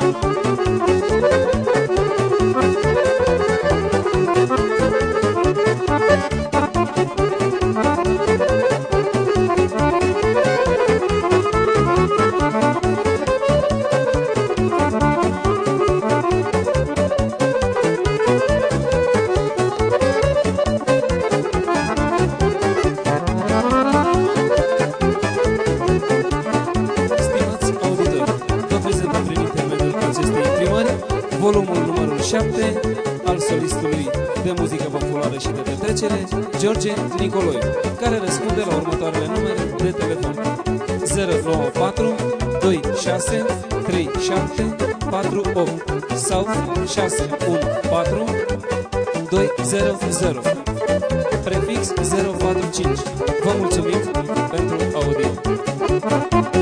volumul numărul 7 al solistului de muzică populară și de petrecere, George Nicoloiu, care răspunde la următoarele numere de telefon: 094 26 37 48 sau 614 200, prefix 045. Vă mulțumim pentru audio.